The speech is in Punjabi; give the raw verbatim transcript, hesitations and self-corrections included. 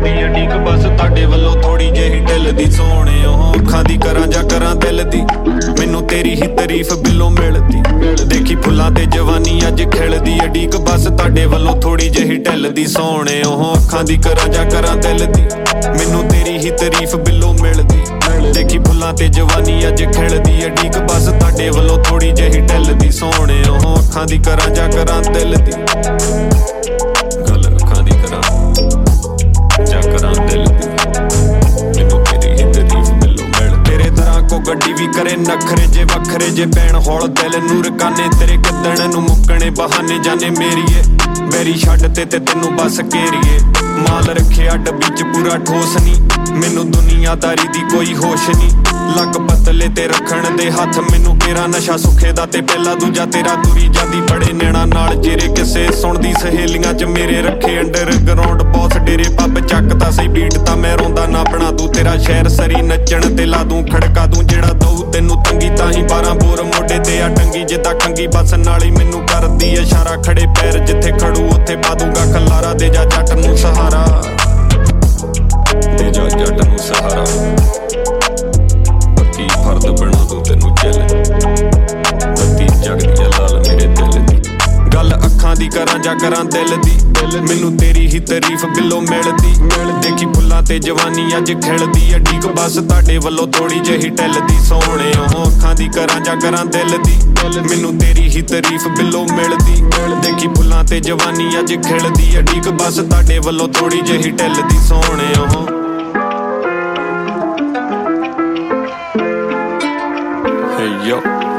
ਮਿਲਦੀ ਅਡੀਕ ਬਸ ਤੁਹਾਡੇ ਵੱਲੋਂ ਥੋੜੀ ਜਿਹੀ ਢਿੱਲਦੀ ਸੋਹਣੇ ਉਹ ਅੱਖਾਂ ਦੀ ਕਰਾਂ ਜਾਂ ਕਰਾਂ ਦਿਲ ਦੀ ਮੈਨੂੰ ਤੇਰੀ ਹੀ ਤਾਰੀਫ ਬਿੱਲੋਂ ਮਿਲਦੀ ਦੇਖੀ ਫੁੱਲਾਂ ਤੇ ਜਵਾਨੀ ਅੱਜ ਖਿਲਦੀ ਅਡੀਕ ਬਸ ਤੁਹਾਡੇ ਵੱਲੋਂ ਥੋੜੀ ਜਿਹੀ ਢਿੱਲਦੀ ਸੋਹਣੇ ਉਹ ਅੱਖਾਂ ਦੀ ਕਰਾਂ ਜਾਂ ਕਰਾਂ ਦਿਲ ਦੀ ਮੈਨੂੰ ਤੇਰੀ ਹੀ ਤਾਰੀਫ ਬਿੱਲੋਂ ਮਿਲਦੀ ਦੇਖੀ ਫੁੱਲਾਂ ਤੇ ਜਵਾਨੀ ਅੱਜ ਖਿਲਦੀ ਅਡੀਕ ਬਸ ਤੁਹਾਡੇ ਵੱਲੋਂ ਥੋੜੀ ਜਿਹੀ ਢਿੱਲਦੀ ਸੋਹਣੇ ਉਹ ਅੱਖਾਂ ਦੀ ਕਰਾਂ ਜਾਂ ਕਰਾਂ ਦਿਲ ਦੀ ਗੱਲ ਅੱਖਾਂ ਦੀ ਕਰਾਂ ਜਾਂ ਕਰਾਂ ਦਿਲ ਦੀ ਮੈਨੂੰ ਤੇਰੀ ਹੀ ਤਾਰੀਫ ਬਿੱਲੋਂ ਮਿਲ ਤੇਰੇ ਤਰ੍ਹਾਂ ਕੋ ਗੱਡੀ ਵੀ ਕਰੇ ਨਖਰੇ ਜੇ ਵੱਖਰੇ ਜੇ ਪੈਣ ਹੌਲ ਦਿਲ ਨੂੰ ਰਕਾਨੇ ਤੇਰੇ ਕਿੱਦਣ ਨੂੰ ਮੁੱਕਣੇ ਬਹਾਨੇ ਜਾਣੇ ਮੇਰੀਏ ਮੇਰੀ ਛੱਡ ਤੇ ਤੇ ਤੈਨੂੰ ਬਸ ਘੇਰੀਏ ਮਾਲ ਰੱਖਿਆ ਡੱਬੀ ਚ ਪੂਰਾ ਠੋਸ ਨੀ ਮੈਨੂੰ ਦੁਨੀਆਦਾਰੀ ਦੀ ਕੋਈ ਹੋਸ਼ ਨੀ ਲੱਕ ਪਤਲੇ ਤੇ ਰੱਖਣ ਦੇ ਹੱਥ ਮੈਨੂੰ ਤੇਰਾ ਨਸ਼ਾ ਸੁੱਖੇ ਦਾ ਤੇ ਪਹਿਲਾ ਦੂਜਾ ਤੇਰਾ ਤੁਰੀ ਜਾਂਦੀ ਬੜੇ ਨੈਣਾ ਨਾਲ ਜਿਹੜੇ ਕਿਸੇ ਸੁਣਦੀ ਸਹੇਲੀਆਂ ਚ ਮੇਰੇ ਰੱਖੇ ਅੰਡਰਗਰਾਉਂਡ ਬੌਸ ਡੇਰੇ ਪੱਬ ਚੱਕਦਾ ਸਹੀ ਬੀਟ ਤਾਂ ਮੈਂ ਰੋਂਦਾ ਨਾ ਬਣਾ ਦੂੰ ਤੇਰਾ ਸ਼ਹਿਰ ਸਰੀ ਨੱਚਣ ਤੇ ਲਾ ਦੂੰ ਖੜਕਾ ਦੂੰ ਜਿਹੜਾ ਦਊ ਤੈਨੂੰ ਤੰਗੀ ਤਾਂ ਹੀ ਬਾਰਾਂ ਬੋਰ ਮੋਢੇ ਤੇ ਆ ਟੰਗੀ ਜਿੱਦਾਂ ਕੰਗੀ ਬਸ ਨਾਲ ਹੀ ਮੈਨੂੰ ਕਰਦੀ ਇਸ਼ਾਰਾ ਖੜੇ ਪੈਰ ਜਿੱਥੇ ਖੜੂ ਉੱਥੇ ਪਾ ਦੂੰਗਾ ਖਲਾਰਾ ਦੇ ਜਾ ਜੱਟ ਨੂੰ ਸਹਾਰਾ ਦੇ ਜਾ ਜੱਟ ਨੂੰ ਸਹਾਰਾ ਪੱਕੀ ਫਰਦ ਬਣਾ ਦੂੰ ਤੈਨੂੰ ਚੱਲ ਬੱਤੀ ਜਗਦੀ ਆ ਲਾਲ ਮੇਰੇ ਦਿਲ ਦੀ ਗੱਲ ਅੱਖਾਂ ਦੀ ਕਰਾਂ ਜਾਂ ਕਰਾਂ ਦਿਲ ਦੀ ਮੈਨੂੰ ਤੇਰੀ ਹੀ ਤਾਰੀਫ ਬਿੱਲੋਂ ਮਿਲਦੀ ਦੇਖੀ ਫੁੱਲਾਂ ਤੇ ਜਵਾਨੀ ਅੱਜ ਖਿਲਦੀ ਅਡੀਕ ਬਸ ਤੁਹਾਡੇ ਵੱਲੋਂ ਥੋੜੀ ਜਿਹੀ ਢਿੱਲਦੀ ਸੋਹਣੇ ਉਹ ਅੱਖਾਂ ਦੀ ਕਰਾਂ ਜਾਂ ਕਰਾਂ ਦਿਲ ਦੀ ਮੈਨੂੰ ਤੇਰੀ ਹੀ ਤਾਰੀਫ ਬਿੱਲੋਂ ਮਿਲਦੀ ਦੇਖੀ ਫੁੱਲਾਂ ਤੇ ਜਵਾਨੀ ਅੱਜ ਖਿਲਦੀ ਅਡੀਕ ਬਸ ਤੁਹਾਡੇ ਵੱਲੋਂ ਥੋੜੀ ਜਿਹੀ ਢਿੱਲਦੀ ਸੋਹਣੇ ਉਹ Hey yo